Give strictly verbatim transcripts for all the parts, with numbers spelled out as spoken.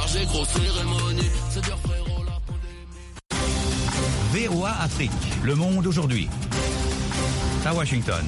chargé, grosse cérémonie. C'est dur frérot la pandémie. V O A Afrique, le monde aujourd'hui. À Washington.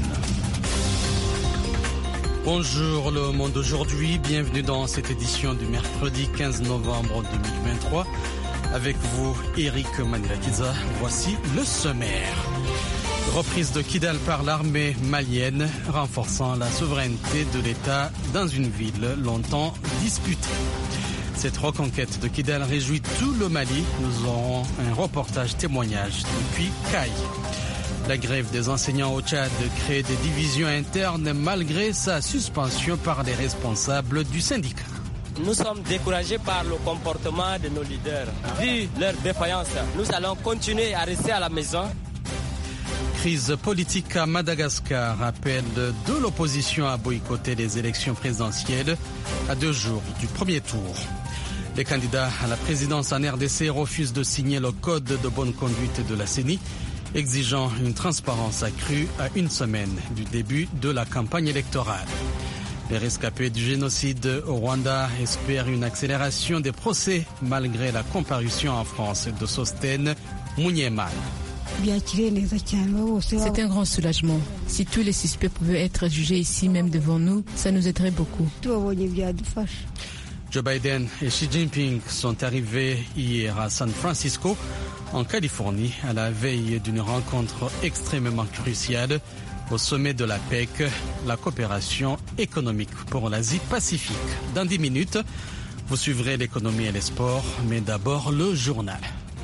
Bonjour le monde aujourd'hui, bienvenue dans cette édition du mercredi quinze novembre deux mille vingt-trois. Avec vous, Eric Manilatiza, voici le sommaire. Reprise de Kidal par l'armée malienne, renforçant la souveraineté de l'État dans une ville longtemps disputée. Cette reconquête de Kidal réjouit tout le Mali. Nous aurons un reportage témoignage depuis Caille. La grève des enseignants au Tchad crée des divisions internes malgré sa suspension par les responsables du syndicat. Nous sommes découragés par le comportement de nos leaders. Vu leur défaillance, nous allons continuer à rester à la maison. Crise politique à Madagascar, appel de l'opposition à boycotter les élections présidentielles à deux jours du premier tour. Les candidats à la présidence en R D C refusent de signer le code de bonne conduite de la C E N I, exigeant une transparence accrue à une semaine du début de la campagne électorale. Les rescapés du génocide au Rwanda espèrent une accélération des procès malgré la comparution en France de Sostène Munyemana. C'est un grand soulagement. Si tous les suspects pouvaient être jugés ici même devant nous, ça nous aiderait beaucoup. Joe Biden et Xi Jinping sont arrivés hier à San Francisco, en Californie, à la veille d'une rencontre extrêmement cruciale au sommet de la P E C, la coopération économique pour l'Asie-Pacifique. Dans dix minutes, vous suivrez l'économie et les sports, mais d'abord le journal.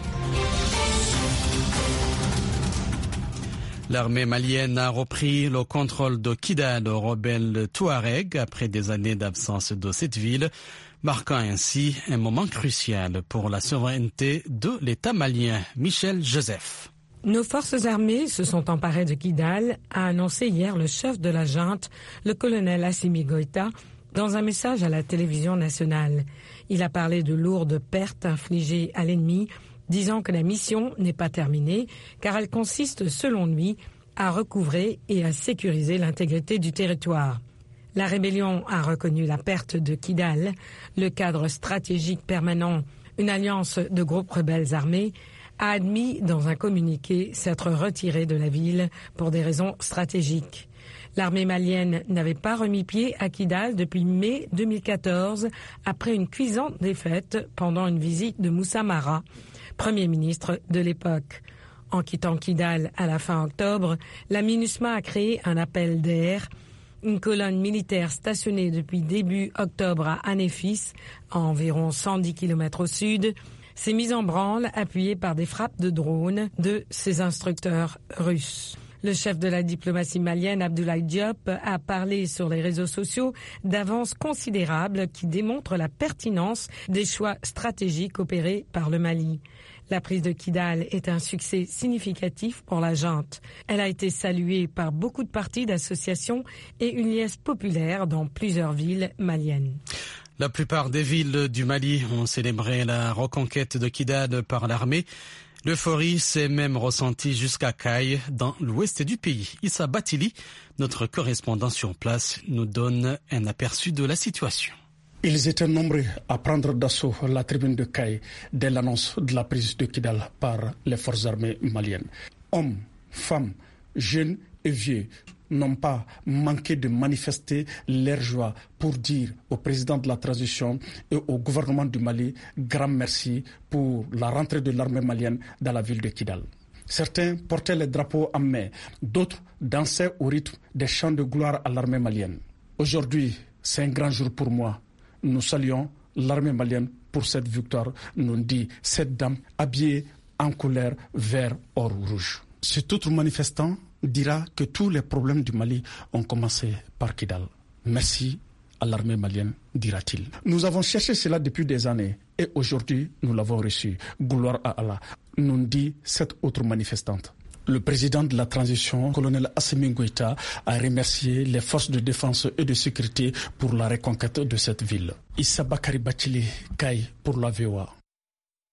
L'armée malienne a repris le contrôle de Kidal aux rebelles Touareg après des années d'absence de cette ville, marquant ainsi un moment crucial pour la souveraineté de l'État malien. Michel Joseph. Nos forces armées se sont emparées de Kidal, a annoncé hier le chef de la junte, le colonel Assimi Goïta, dans un message à la télévision nationale. Il a parlé de lourdes pertes infligées à l'ennemi, disant que la mission n'est pas terminée, car elle consiste, selon lui, à recouvrer et à sécuriser l'intégrité du territoire. La rébellion a reconnu la perte de Kidal, le cadre stratégique permanent, une alliance de groupes rebelles armés, a admis dans un communiqué s'être retiré de la ville pour des raisons stratégiques. L'armée malienne n'avait pas remis pied à Kidal depuis mai deux mille quatorze, après une cuisante défaite pendant une visite de Moussa Mara, Premier ministre de l'époque. En quittant Kidal à la fin octobre, la MINUSMA a créé un appel d'air. Une colonne militaire stationnée depuis début octobre à Anéfis, à environ cent dix kilomètres au sud, s'est mise en branle, appuyée par des frappes de drones de ses instructeurs russes. Le chef de la diplomatie malienne, Abdoulaye Diop, a parlé sur les réseaux sociaux d'avances considérables qui démontrent la pertinence des choix stratégiques opérés par le Mali. La prise de Kidal est un succès significatif pour la junte. Elle a été saluée par beaucoup de partis, d'associations et une liesse populaire dans plusieurs villes maliennes. La plupart des villes du Mali ont célébré la reconquête de Kidal par l'armée. L'euphorie s'est même ressentie jusqu'à Caille, dans l'ouest du pays. Issa Batili, notre correspondant sur place, nous donne un aperçu de la situation. Ils étaient nombreux à prendre d'assaut la tribune de Caille dès l'annonce de la prise de Kidal par les forces armées maliennes. Hommes, femmes, jeunes et vieux n'ont pas manqué de manifester leur joie pour dire au président de la transition et au gouvernement du Mali grand merci pour la rentrée de l'armée malienne dans la ville de Kidal. Certains portaient les drapeaux en main, d'autres dansaient au rythme des chants de gloire à l'armée malienne. Aujourd'hui, c'est un grand jour pour moi. Nous saluons l'armée malienne pour cette victoire, nous dit cette dame habillée en couleur vert, or, rouge. Cet autre manifestant dira que tous les problèmes du Mali ont commencé par Kidal. Merci à l'armée malienne, dira-t-il. Nous avons cherché cela depuis des années et aujourd'hui nous l'avons reçu. Gloire à Allah, nous dit cette autre manifestante. Le président de la transition, colonel Assimi Goïta, a remercié les forces de défense et de sécurité pour la reconquête de cette ville. Issa Bakari Bachili, Kaye pour la V O A.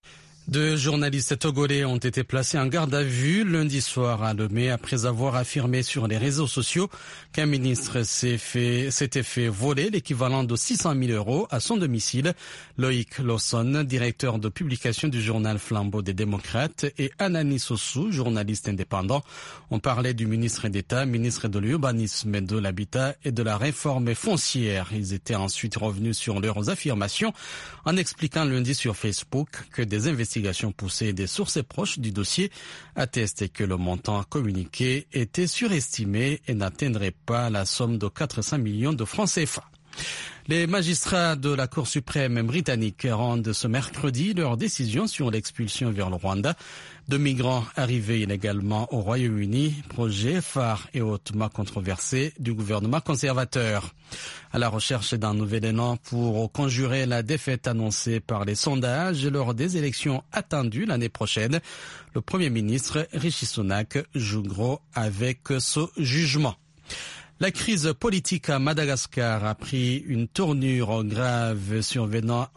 Deux journalistes togolais ont été placés en garde à vue lundi soir à Lomé après avoir affirmé sur les réseaux sociaux qu'un ministre s'est fait, s'était fait voler l'équivalent de six cent mille euros à son domicile. Loïc Lawson, directeur de publication du journal Flambeau des démocrates, et Anani Sossou, journaliste indépendant, ont parlé du ministre d'État, ministre de l'urbanisme, de l'habitat et de la réforme foncière. Ils étaient ensuite revenus sur leurs affirmations en expliquant lundi sur Facebook que des investigations poussées des sources proches du dossier attestent que le montant communiqué était surestimé et n'atteindrait pas la somme de quatre cents millions de francs C F A. Les magistrats de la Cour suprême britannique rendent ce mercredi leur décision sur l'expulsion vers le Rwanda de migrants arrivés illégalement au Royaume-Uni, projet phare et hautement controversé du gouvernement conservateur. À la recherche d'un nouvel élan pour conjurer la défaite annoncée par les sondages lors des élections attendues l'année prochaine, le Premier ministre Rishi Sunak joue gros avec ce jugement. La crise politique à Madagascar a pris une tournure grave survenant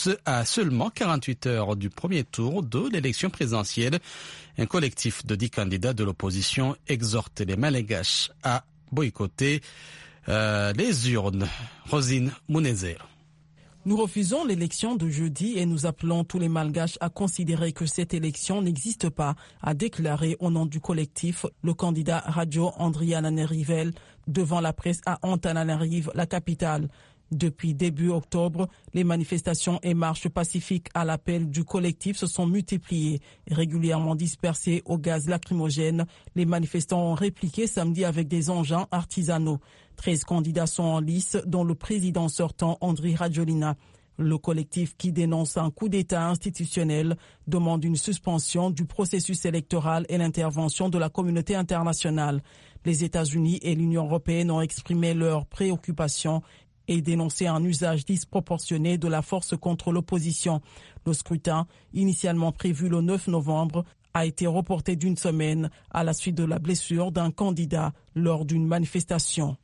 à seulement quarante-huit heures du premier tour de l'élection présidentielle. Un collectif de dix candidats de l'opposition exhorte les Malgaches à boycotter euh, les urnes. Rosine Mounezé. Nous refusons l'élection de jeudi et nous appelons tous les Malgaches à considérer que cette élection n'existe pas, a déclaré au nom du collectif le candidat radio Andriananarivel devant la presse à Antananarive, la capitale. Depuis début octobre, les manifestations et marches pacifiques à l'appel du collectif se sont multipliées. Régulièrement dispersés au gaz lacrymogène, les manifestants ont répliqué samedi avec des engins artisanaux. treize candidats sont en lice, dont le président sortant Andry Rajoelina. Le collectif, qui dénonce un coup d'État institutionnel, demande une suspension du processus électoral et l'intervention de la communauté internationale. Les États-Unis et l'Union européenne ont exprimé leurs préoccupations et dénoncé un usage disproportionné de la force contre l'opposition. Le scrutin, initialement prévu le neuf novembre, a été reporté d'une semaine à la suite de la blessure d'un candidat lors d'une manifestation.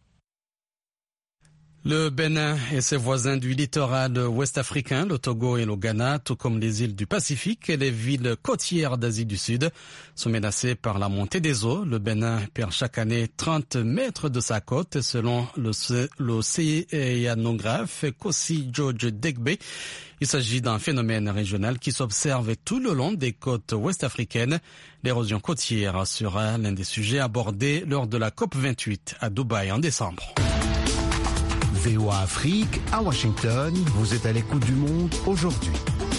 Le Bénin et ses voisins du littoral ouest-africain, le Togo et le Ghana, tout comme les îles du Pacifique et les villes côtières d'Asie du Sud, sont menacés par la montée des eaux. Le Bénin perd chaque année trente mètres de sa côte, selon l'océanographe Kosi George Degbe. Il s'agit d'un phénomène régional qui s'observe tout le long des côtes ouest-africaines. L'érosion côtière sera l'un des sujets abordés lors de la COP vingt-huit à Dubaï en décembre. V O A Afrique, à Washington, vous êtes à l'écoute du monde aujourd'hui.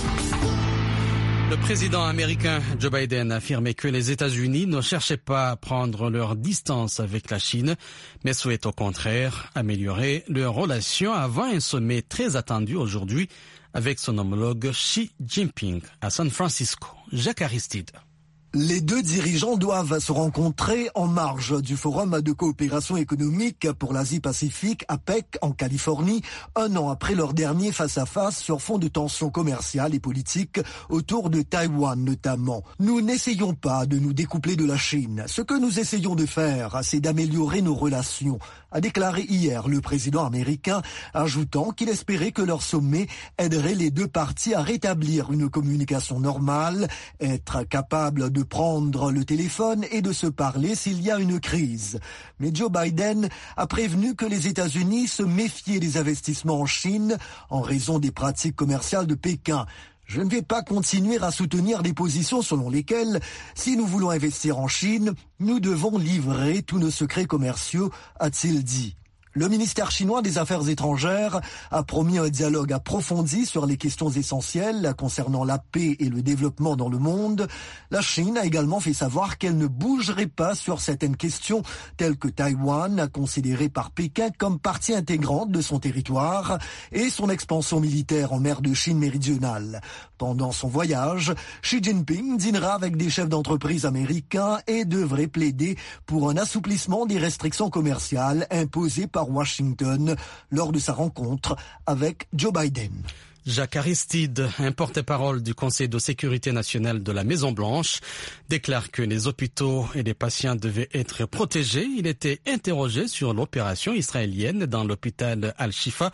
Le président américain Joe Biden a affirmé que les États-Unis ne cherchaient pas à prendre leur distance avec la Chine, mais souhaitent au contraire améliorer leurs relations avant un sommet très attendu aujourd'hui avec son homologue Xi Jinping à San Francisco. Jacques Aristide. Les deux dirigeants doivent se rencontrer en marge du Forum de coopération économique pour l'Asie-Pacifique, A P E C, en Californie, un an après leur dernier face-à-face sur fond de tensions commerciales et politiques autour de Taïwan notamment. Nous n'essayons pas de nous découpler de la Chine. Ce que nous essayons de faire, c'est d'améliorer nos relations, a déclaré hier le président américain, ajoutant qu'il espérait que leur sommet aiderait les deux parties à rétablir une communication normale, être capable de prendre le téléphone et de se parler s'il y a une crise. Mais Joe Biden a prévenu que les États-Unis se méfiaient des investissements en Chine en raison des pratiques commerciales de Pékin. Je ne vais pas continuer à soutenir des positions selon lesquelles, si nous voulons investir en Chine, nous devons livrer tous nos secrets commerciaux, a-t-il dit. Le ministère chinois des Affaires étrangères a promis un dialogue approfondi sur les questions essentielles concernant la paix et le développement dans le monde. La Chine a également fait savoir qu'elle ne bougerait pas sur certaines questions telles que Taïwan, considérée par Pékin comme partie intégrante de son territoire, et son expansion militaire en mer de Chine méridionale. Pendant son voyage, Xi Jinping dînera avec des chefs d'entreprise américains et devrait plaider pour un assouplissement des restrictions commerciales imposées par Washington lors de sa rencontre avec Joe Biden. Jacques Aristide, un porte-parole du Conseil de sécurité nationale de la Maison-Blanche, déclare que les hôpitaux et les patients devaient être protégés. Il était interrogé sur l'opération israélienne dans l'hôpital Al-Shifa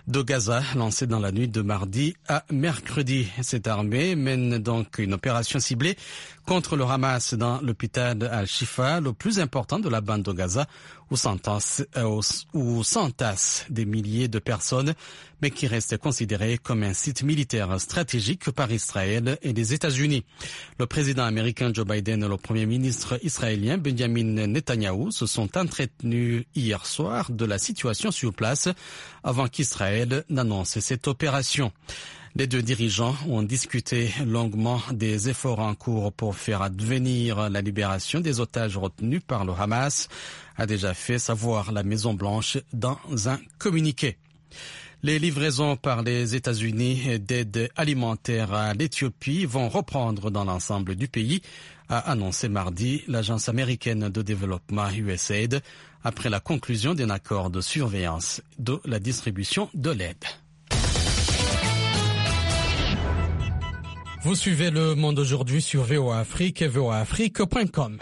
de Gaza, lancée dans la nuit de mardi à mercredi. Cette armée mène donc une opération ciblée contre le Hamas dans l'hôpital Al-Shifa, le plus important de la bande de Gaza, où s'entassent, euh, où s'entassent des milliers de personnes, mais qui reste considéré comme un site militaire stratégique par Israël et les États-Unis. Le président américain Joe Biden et le premier ministre israélien Benjamin Netanyahou se sont entretenus hier soir de la situation sur place avant qu'Israël n'annonce cette opération. Les deux dirigeants ont discuté longuement des efforts en cours pour faire advenir la libération des otages retenus par le Hamas, a déjà fait savoir la Maison-Blanche dans un communiqué. Les livraisons par les États-Unis d'aide alimentaire à l'Éthiopie vont reprendre dans l'ensemble du pays, a annoncé mardi l'agence américaine de développement U S A I D après la conclusion d'un accord de surveillance de la distribution de l'aide. Vous suivez Le Monde aujourd'hui sur V O A Afrique et V O A Afrique point com.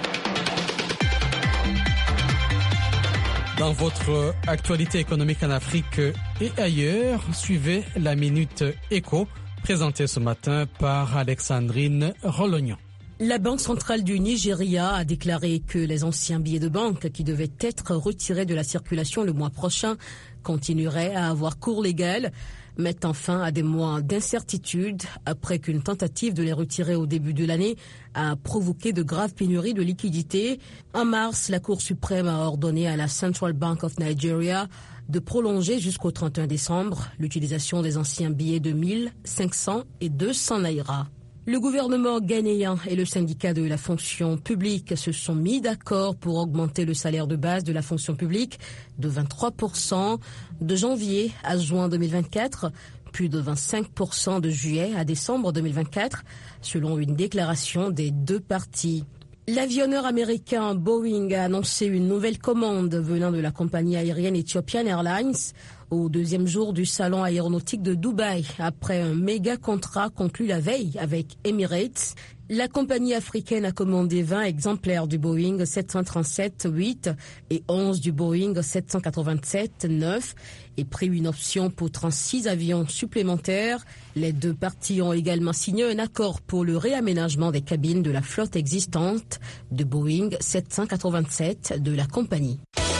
Dans votre actualité économique en Afrique et ailleurs, suivez la Minute Éco, présentée ce matin par Alexandrine Rolognon. La Banque centrale du Nigeria a déclaré que les anciens billets de banque qui devaient être retirés de la circulation le mois prochain continueraient à avoir cours légal, mettant fin à des mois d'incertitude après qu'une tentative de les retirer au début de l'année a provoqué de graves pénuries de liquidités. En mars, la Cour suprême a ordonné à la Central Bank of Nigeria de prolonger jusqu'au trente et un décembre l'utilisation des anciens billets de mille, cinq cents et deux cents naira. Le gouvernement ghanéen et le syndicat de la fonction publique se sont mis d'accord pour augmenter le salaire de base de la fonction publique de vingt-trois pour cent de janvier à juin deux mille vingt-quatre, puis de vingt-cinq pour cent de juillet à décembre deux mille vingt-quatre, selon une déclaration des deux parties. L'avionneur américain Boeing a annoncé une nouvelle commande venant de la compagnie aérienne Ethiopian Airlines au deuxième jour du salon aéronautique de Dubaï, après un méga contrat conclu la veille avec Emirates. La compagnie africaine a commandé vingt exemplaires du Boeing sept cent trente-sept huit et onze du Boeing sept cent quatre-vingt-sept neuf et pris une option pour trente-six avions supplémentaires. Les deux parties ont également signé un accord pour le réaménagement des cabines de la flotte existante de Boeing sept cent quatre-vingt-sept de la compagnie.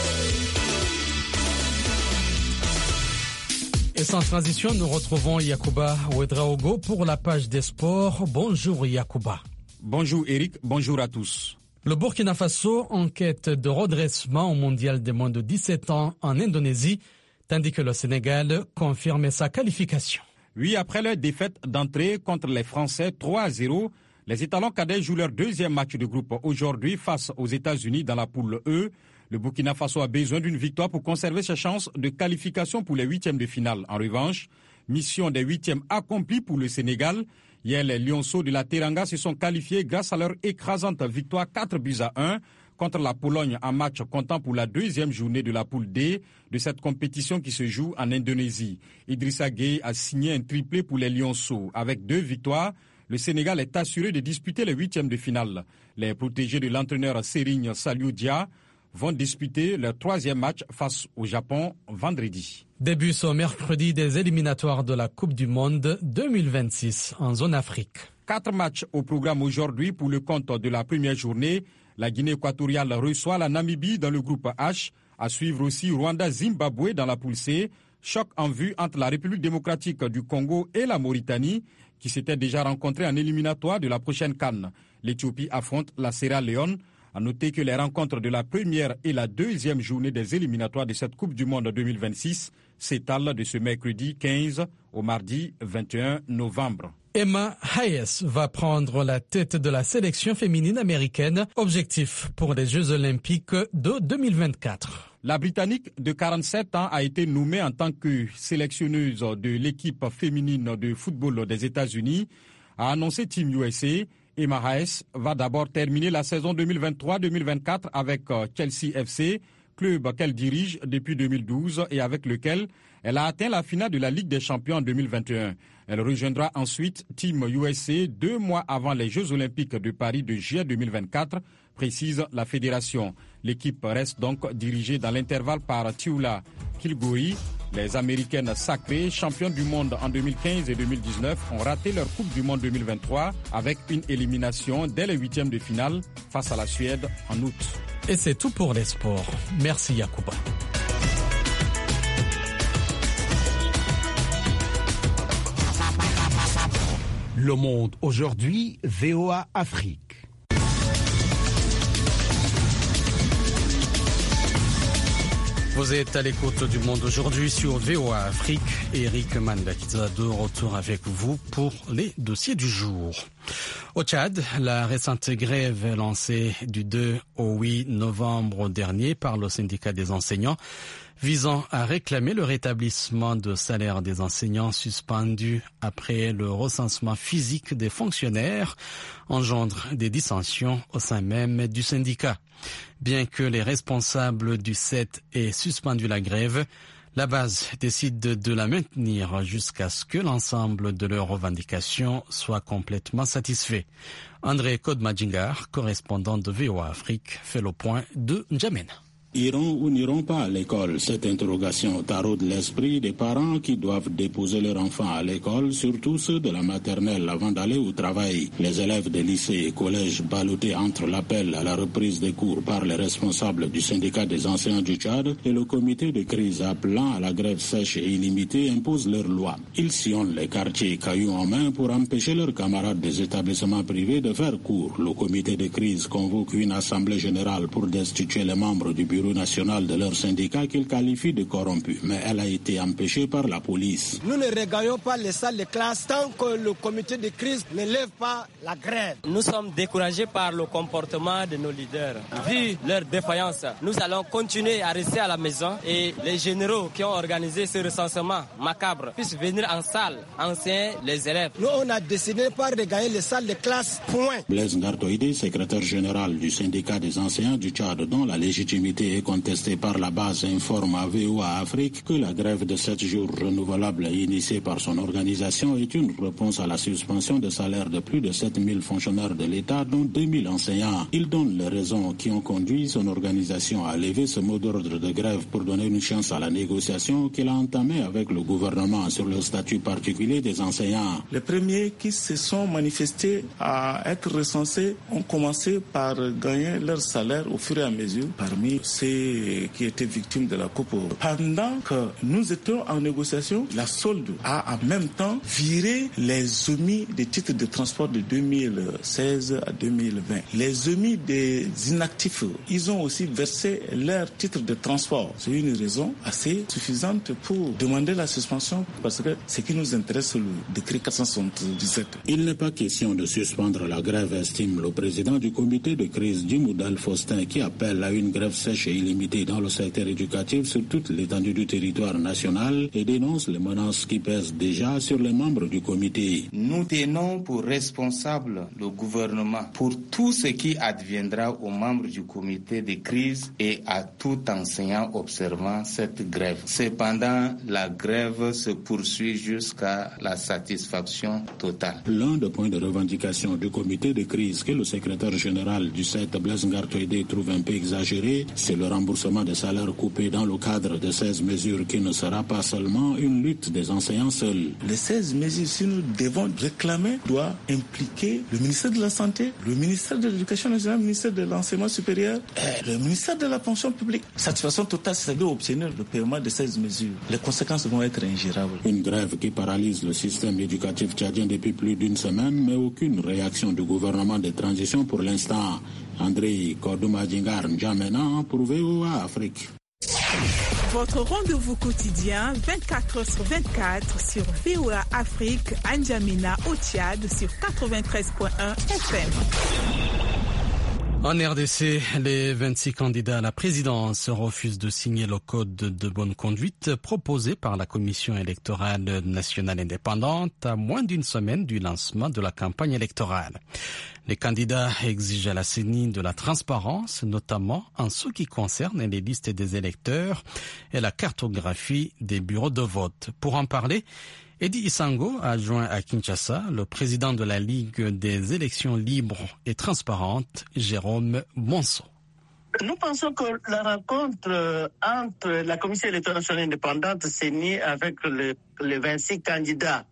Et sans transition, nous retrouvons Yacouba Ouedraogo pour la page des sports. Bonjour Yacouba. Bonjour Eric, bonjour à tous. Le Burkina Faso en quête de redressement au mondial des moins de dix-sept ans en Indonésie, tandis que le Sénégal confirme sa qualification. Oui, après leur défaite d'entrée contre les Français trois à zéro, les étalons cadets jouent leur deuxième match de groupe aujourd'hui face aux États-Unis dans la poule E. Le Burkina Faso a besoin d'une victoire pour conserver ses chances de qualification pour les huitièmes de finale. En revanche, mission des huitièmes accomplie pour le Sénégal. Hier, les Lionceaux de la Teranga se sont qualifiés grâce à leur écrasante victoire quatre buts à un contre la Pologne en match comptant pour la deuxième journée de la poule D de cette compétition qui se joue en Indonésie. Idrissa Gueye a signé un triplé pour les Lionceaux. Avec deux victoires, le Sénégal est assuré de disputer les huitièmes de finale. Les protégés de l'entraîneur Serigne Saliou Dia vont disputer leur troisième match face au Japon vendredi. Début ce mercredi des éliminatoires de la Coupe du Monde deux mille vingt-six en zone Afrique. Quatre matchs au programme aujourd'hui pour le compte de la première journée. La Guinée équatoriale reçoit la Namibie dans le groupe H. À suivre aussi Rwanda-Zimbabwe dans la poule C. Choc en vue entre la République démocratique du Congo et la Mauritanie, qui s'étaient déjà rencontrés en éliminatoire de la prochaine CAN. L'Éthiopie affronte la Sierra Leone. À noter que les rencontres de la première et la deuxième journée des éliminatoires de cette Coupe du Monde deux mille vingt-six s'étalent de ce mercredi quinze au mardi vingt et un novembre. Emma Hayes va prendre la tête de la sélection féminine américaine. Objectif pour les Jeux Olympiques de deux mille vingt-quatre. La Britannique de quarante-sept ans a été nommée en tant que sélectionneuse de l'équipe féminine de football des États-Unis, a annoncé Team U S A. Emma Hayes va d'abord terminer la saison deux mille vingt-trois deux mille vingt-quatre avec Chelsea F C, club qu'elle dirige depuis deux mille douze et avec lequel elle a atteint la finale de la Ligue des Champions en deux mille vingt et un. Elle rejoindra ensuite Team U S A deux mois avant les Jeux Olympiques de Paris de juillet deux mille vingt-quatre, précise la fédération. L'équipe reste donc dirigée dans l'intervalle par Tiula Kilgoi, Les Américaines sacrées, championnes du monde en deux mille quinze et deux mille dix-neuf, ont raté leur Coupe du monde deux mille vingt-trois avec une élimination dès les huitièmes de finale face à la Suède en août. Et c'est tout pour les sports. Merci Yacouba. Le Monde aujourd'hui, V O A Afrique. Vous êtes à l'écoute du Monde aujourd'hui sur V O A Afrique. Eric Mandakiza de retour avec vous pour les dossiers du jour. Au Tchad, la récente grève lancée du deux au huit novembre dernier par le syndicat des enseignants visant à réclamer le rétablissement de salaire des enseignants suspendus après le recensement physique des fonctionnaires engendre des dissensions au sein même du syndicat. Bien que les responsables du S E T aient suspendu la grève, la base décide de la maintenir jusqu'à ce que l'ensemble de leurs revendications soit complètement satisfait. André Kodmadjingar, correspondant de V O A Afrique, fait le point de N'Djamena. Iront ou n'iront pas à l'école? Cette interrogation taraude l'esprit des parents qui doivent déposer leurs enfants à l'école, surtout ceux de la maternelle avant d'aller au travail. Les élèves des lycées et collèges ballottés entre l'appel à la reprise des cours par les responsables du syndicat des enseignants du Tchad et le comité de crise appelant à la grève sèche et illimitée imposent leurs lois. Ils sillonnent les quartiers cailloux en main pour empêcher leurs camarades des établissements privés de faire cours. Le comité de crise convoque une assemblée générale pour destituer les membres du bureau national de leur syndicat qu'ils qualifient de corrompus, mais elle a été empêchée par la police. Nous ne regagnons pas les salles de classe tant que le comité de crise ne lève pas la grève. Nous sommes découragés par le comportement de nos leaders. Vu leur défaillance, nous allons continuer à rester à la maison et les généraux qui ont organisé ce recensement macabre puissent venir en salle, enseigner les élèves. Nous, on a décidé pas de regagner les salles de classe, point. Blaise Ngartoïdé, secrétaire général du syndicat des enseignants du Tchad, dont la légitimité est contestée par la base, informe à V O A Afrique que la grève de sept jours renouvelable initiée par son organisation est une réponse à la suspension de salaire de plus de sept mille fonctionnaires de l'État, dont deux mille enseignants. Il donne les raisons qui ont conduit son organisation à lever ce mot d'ordre de grève pour donner une chance à la négociation qu'il a entamée avec le gouvernement sur le statut particulier des enseignants. Les premiers qui se sont manifestés à être recensés ont commencé par gagner leur salaire au fur et à mesure parmi ceux qui étaient victimes de la coupe. Pendant que nous étions en négociation, la solde a en même temps viré les omis des titres de transport de deux mille seize à deux mille vingt. Les omis des inactifs, ils ont aussi versé leurs titres de transport. C'est une raison assez suffisante pour demander la suspension parce que ce qui nous intéresse, c'est le décret quatre cent soixante-dix-sept. Il n'est pas question de suspendre la grève, estime le président du comité de crise, Djimoudal Faustin, qui appelle à une grève sèche et illimitée dans le secteur éducatif sur toute l'étendue du territoire national et dénonce les menaces qui pèsent déjà sur les membres du comité. Nous tenons pour responsable le gouvernement pour tout ce qui adviendra aux membres du comité de crise et à tout enseignant observant cette grève. Cependant, la grève se poursuit jusqu'à la satisfaction totale. L'un des points de revendication du comité de crise que le secrétaire général du S E T, Blaise Ngartoïdé, trouve un peu exagéré, c'est le remboursement des salaires coupés dans le cadre de seize mesures qui ne sera pas seulement une lutte des enseignants seuls. Les seize mesures, si nous devons réclamer, doivent impliquer le ministère de la Santé, le ministère de l'Éducation nationale, le ministère de l'Enseignement supérieur et le ministère de la Fonction publique. Satisfaction totale, c'est d'obtenir le paiement de seize mesures. Les conséquences vont être ingérables. Une grève qui paralyse le système éducatif tchadien depuis plus d'une semaine, mais aucune réaction du gouvernement de transition pour l'instant. André Kodoumadjingar N'Djamena pour V O A Afrique. Votre rendez-vous quotidien vingt-quatre heures sur vingt-quatre sur V O A Afrique à N'Djamena au Tchad sur quatre-vingt-treize point un F M. En R D C, les vingt-six candidats à la présidence refusent de signer le code de bonne conduite proposé par la Commission électorale nationale indépendante à moins d'une semaine du lancement de la campagne électorale. Les candidats exigent à la C E N I de la transparence, notamment en ce qui concerne les listes des électeurs et la cartographie des bureaux de vote. Pour en parler, Edi Isango, adjoint à Kinshasa, le président de la Ligue des élections libres et transparentes, Jérôme Monceau. Nous pensons que la rencontre entre la Commission électorale nationale indépendante C E N I avec le, les vingt-six candidats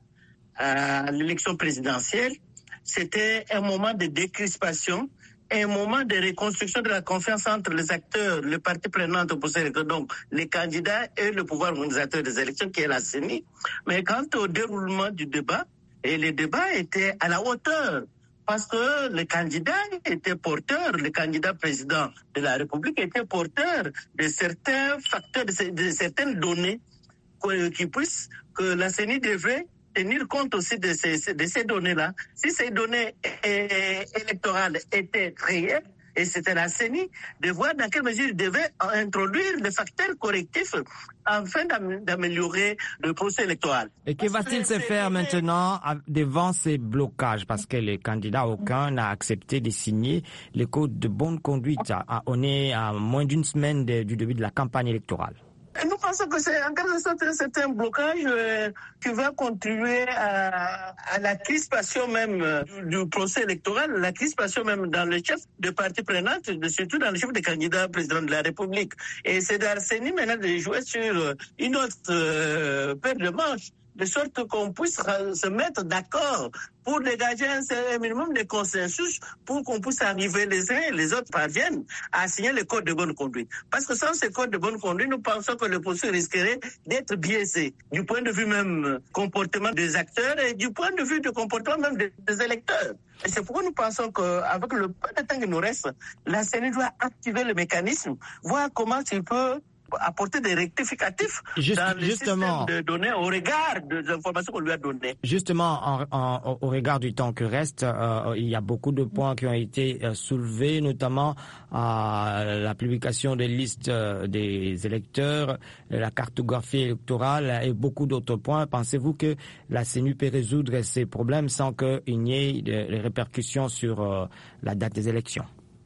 à l'élection présidentielle, c'était un moment de décrispation, un moment de reconstruction de la confiance entre les acteurs, les parties prenantes au processus électoral, donc les candidats et le pouvoir organisateur des élections qui est la C E N I. Mais quant au déroulement du débat, et les débats étaient à la hauteur. Parce que le candidat était porteur, le candidat président de la République était porteur de certains facteurs, de, de certaines données qui puissent, que la C E N I devrait tenir compte aussi de ces, de ces données-là. Si ces données é, électorales étaient réelles, et c'était la C E N I de voir dans quelle mesure il devait introduire des facteurs correctifs afin d'améliorer le processus électoral. Et que va-t-il se faire maintenant devant ces blocages? Parce que les candidats, aucun n'a accepté de signer le code de bonne conduite. On est à moins d'une semaine de, du début de la campagne électorale. Nous pensons que c'est en quelque sorte c'est un blocage euh, qui va contribuer à, à la crispation même euh, du, du procès électoral, la crispation même dans les chefs de parties prenantes, surtout dans les chefs des candidats président de la République. Et c'est à la C E N I maintenant de jouer sur une autre euh, paire de manches, de sorte qu'on puisse se mettre d'accord pour dégager un minimum de consensus pour qu'on puisse arriver les uns et les autres parviennent à signer le code de bonne conduite. Parce que sans ce code de bonne conduite, nous pensons que le processus risquerait d'être biaisé du point de vue même comportement des acteurs et du point de vue du comportement même des, des électeurs. Et c'est pourquoi nous pensons qu'avec le peu de temps qui nous reste, la C E N I doit activer le mécanisme, voir comment il peut apporter des rectificatifs Juste, dans le justement, système de données au regard des informations qu'on lui a données. Justement, en, en, au regard du temps qui reste, euh, il y a beaucoup de points qui ont été euh, soulevés, notamment euh, la publication des listes euh, des électeurs, la cartographie électorale et beaucoup d'autres points. Pensez-vous que la C E N I peut résoudre ces problèmes sans qu'il n'y ait de, de répercussions sur euh, la date des élections?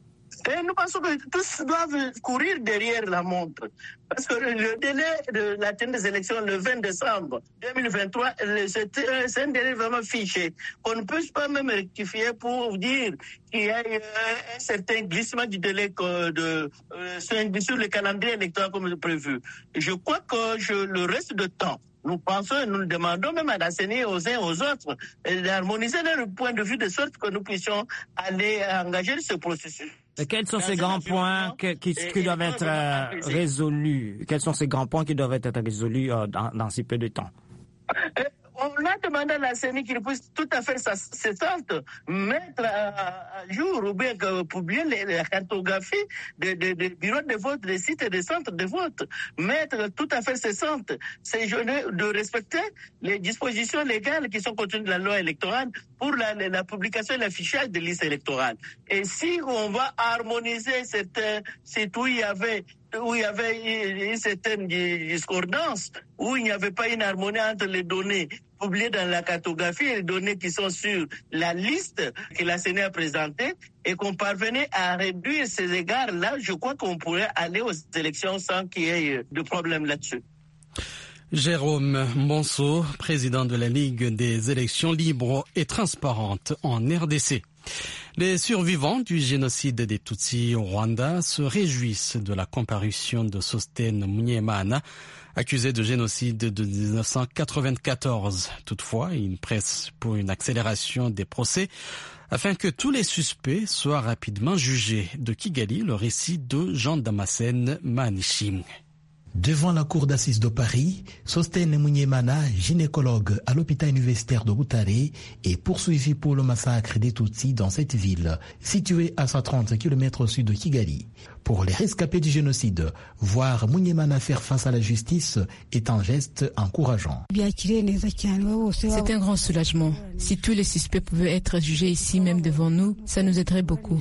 Et nous pensons que tous doivent courir derrière la montre. Parce que le délai de la tenue des élections le vingt décembre deux mille vingt-trois, c'est un délai vraiment fiché. On ne peut pas même rectifier pour dire qu'il y a un certain glissement du délai de, sur le calendrier électoral comme prévu. Je crois que je, le reste de temps, nous pensons et nous demandons même à la C E N I aux uns et aux autres d'harmoniser leur point de vue de sorte que nous puissions aller engager ce processus. Et quels sont ces grands points que, qui, qui doivent être euh, résolus? Quels sont ces grands points qui doivent être résolus euh, dans, dans si peu de temps? On a demandé à la C E N I qu'il puisse tout à fait cessante mettre à, à jour ou bien publier les, la cartographie des de, de bureaux de vote, des sites et des centres de vote. Mettre tout à fait cessante ces jeunes de respecter les dispositions légales qui sont contenues dans la loi électorale pour la, la, la publication et l'affichage des listes électorales. Et si on va harmoniser certains sites où il y avait où il y avait une certaine discordance, où il n'y avait pas une harmonie entre les données publiées dans la cartographie et les données qui sont sur la liste que la C E N I a présentée, et qu'on parvenait à réduire ces égards-là, je crois qu'on pourrait aller aux élections sans qu'il y ait de problème là-dessus. Jérôme Monceau, président de la Ligue des élections libres et transparentes en R D C. Les survivants du génocide des Tutsis au Rwanda se réjouissent de la comparution de Sostène Munyemana, accusé de génocide de dix-neuf cent quatre-vingt-quatorze. Toutefois, ils pressent pour une accélération des procès afin que tous les suspects soient rapidement jugés. De Kigali, le récit de Jean-Damascène Manichim. Devant la cour d'assises de Paris, Sostène Munyemana, gynécologue à l'hôpital universitaire de Butare, est poursuivi pour le massacre des Tutsis dans cette ville, située à cent trente kilomètres au sud de Kigali. Pour les rescapés du génocide, voir Munyemana faire face à la justice est un geste encourageant. C'est un grand soulagement. Si tous les suspects pouvaient être jugés ici même devant nous, ça nous aiderait beaucoup.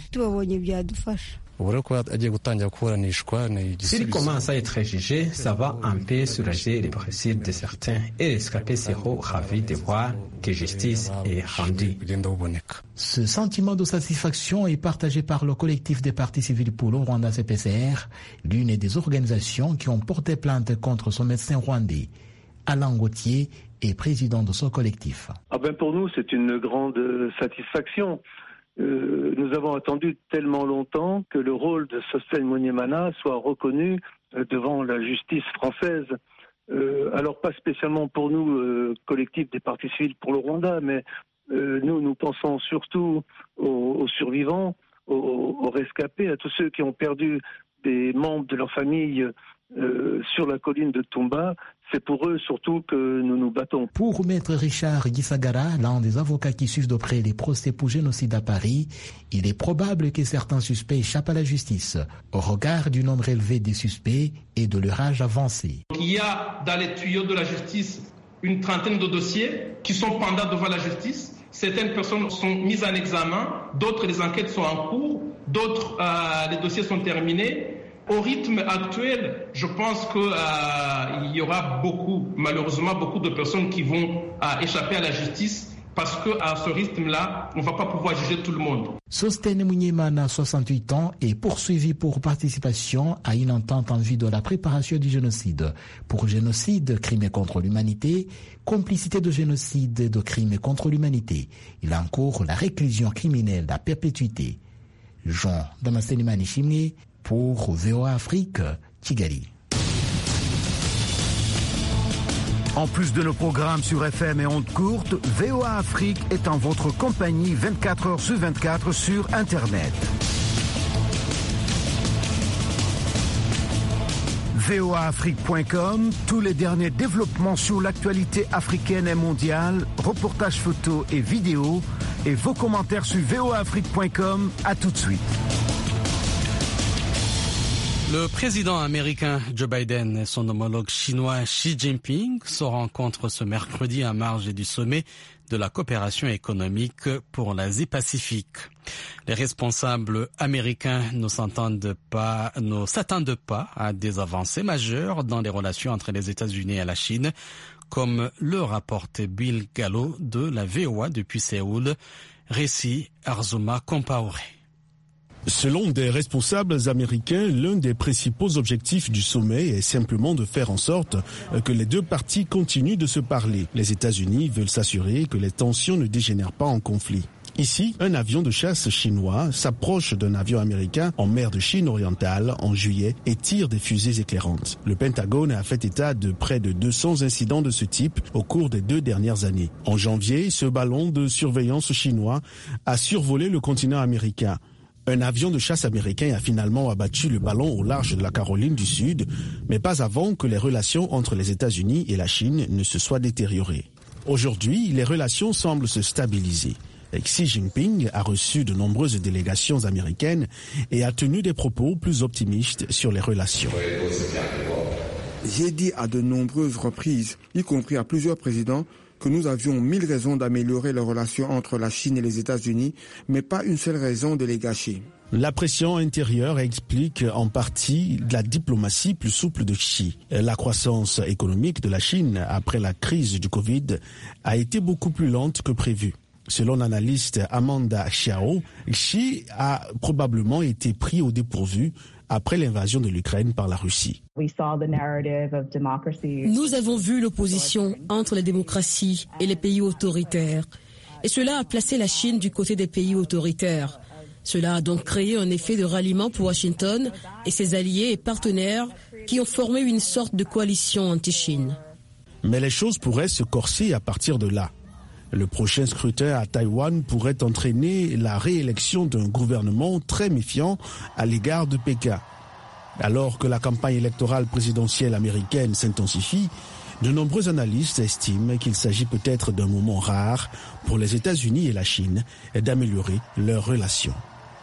S'il commence à être jugé, ça va un peu soulager les blessures de certains et les rescapés seront ravis de voir que justice est rendue. Ce sentiment de satisfaction est partagé par le collectif des partis civils pour le Rwanda C P C R, l'une des organisations qui ont porté plainte contre son médecin rwandais. Alain Gauthier est président de ce collectif. Ah ben pour nous, c'est une grande satisfaction. euh, nous avons attendu tellement longtemps que le rôle de Sosthène Mounyemana soit reconnu euh, devant la justice française. Euh, alors pas spécialement pour nous, euh, collectif des partis civils pour le Rwanda, mais euh, nous, nous pensons surtout aux, aux survivants, aux, aux rescapés, à tous ceux qui ont perdu des membres de leur famille euh, sur la colline de Tumba. C'est pour eux surtout que nous nous battons. Pour Maître Richard Gisagara, l'un des avocats qui suivent de près les procès pour génocide à Paris, il est probable que certains suspects échappent à la justice, au regard du nombre élevé des suspects et de leur âge avancé. Il y a dans les tuyaux de la justice une trentaine de dossiers qui sont pendants devant la justice. Certaines personnes sont mises en examen, d'autres les enquêtes sont en cours, d'autres euh, les dossiers sont terminés. Au rythme actuel, je pense qu'il euh, y aura beaucoup, malheureusement, beaucoup de personnes qui vont euh, échapper à la justice parce qu'à ce rythme-là, on ne va pas pouvoir juger tout le monde. Sosthène Mounyemana, soixante-huit ans, est poursuivi pour participation à une entente en vue de la préparation du génocide. Pour génocide, crime contre l'humanité, complicité de génocide et de crime contre l'humanité. Il encourt la réclusion criminelle à perpétuité. Jean Damasenimani Chimé, pour V O A Afrique, Kigali. En plus de nos programmes sur F M et ondes courtes, V O A Afrique est en votre compagnie vingt-quatre heures sur vingt-quatre sur Internet. V O A Afrique point com, tous les derniers développements sur l'actualité africaine et mondiale, reportages photos et vidéos, et vos commentaires sur V O A Afrique point com. À tout de suite. Le président américain Joe Biden et son homologue chinois Xi Jinping se rencontrent ce mercredi en marge du sommet de la coopération économique pour l'Asie-Pacifique. Les responsables américains ne s'entendent pas, ne s'attendent pas à des avancées majeures dans les relations entre les États-Unis et la Chine, comme le rapporte Bill Gallo de la V O A depuis Séoul. Récit Arzuma Compaoré. Selon des responsables américains, l'un des principaux objectifs du sommet est simplement de faire en sorte que les deux parties continuent de se parler. Les États-Unis veulent s'assurer que les tensions ne dégénèrent pas en conflit. Ici, un avion de chasse chinois s'approche d'un avion américain en mer de Chine orientale en juillet et tire des fusées éclairantes. Le Pentagone a fait état de près de deux cents incidents de ce type au cours des deux dernières années. En janvier, ce ballon de surveillance chinois a survolé le continent américain. Un avion de chasse américain a finalement abattu le ballon au large de la Caroline du Sud, mais pas avant que les relations entre les États-Unis et la Chine ne se soient détériorées. Aujourd'hui, les relations semblent se stabiliser. Xi Jinping a reçu de nombreuses délégations américaines et a tenu des propos plus optimistes sur les relations. J'ai dit à de nombreuses reprises, y compris à plusieurs présidents, que nous avions mille raisons d'améliorer les relations entre la Chine et les États-Unis, mais pas une seule raison de les gâcher. La pression intérieure explique en partie la diplomatie plus souple de Xi. La croissance économique de la Chine après la crise du Covid a été beaucoup plus lente que prévu. Selon l'analyste Amanda Xiao, Xi a probablement été pris au dépourvu après l'invasion de l'Ukraine par la Russie. Nous avons vu l'opposition entre les démocraties et les pays autoritaires. Et cela a placé la Chine du côté des pays autoritaires. Cela a donc créé un effet de ralliement pour Washington et ses alliés et partenaires qui ont formé une sorte de coalition anti-Chine. Mais les choses pourraient se corser à partir de là. Le prochain scrutin à Taïwan pourrait entraîner la réélection d'un gouvernement très méfiant à l'égard de Pékin. Alors que la campagne électorale présidentielle américaine s'intensifie, de nombreux analystes estiment qu'il s'agit peut-être d'un moment rare pour les États-Unis et la Chine d'améliorer leurs relations.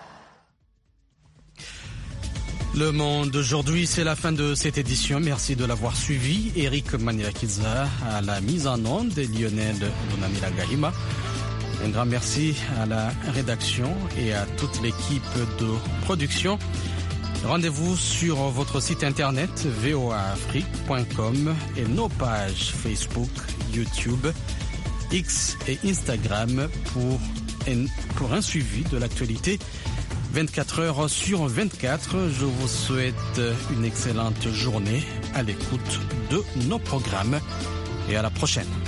Le Monde aujourd'hui, c'est la fin de cette édition. Merci de l'avoir suivi. Eric Manilakiza à la mise en onde et Lionel Lunamila Gahima. Un grand merci à la rédaction et à toute l'équipe de production. Rendez-vous sur votre site internet v o a afrique point com et nos pages Facebook, YouTube, X et Instagram pour un, pour un suivi de l'actualité vingt-quatre heures sur vingt-quatre. Je vous souhaite une excellente journée à l'écoute de nos programmes et à la prochaine.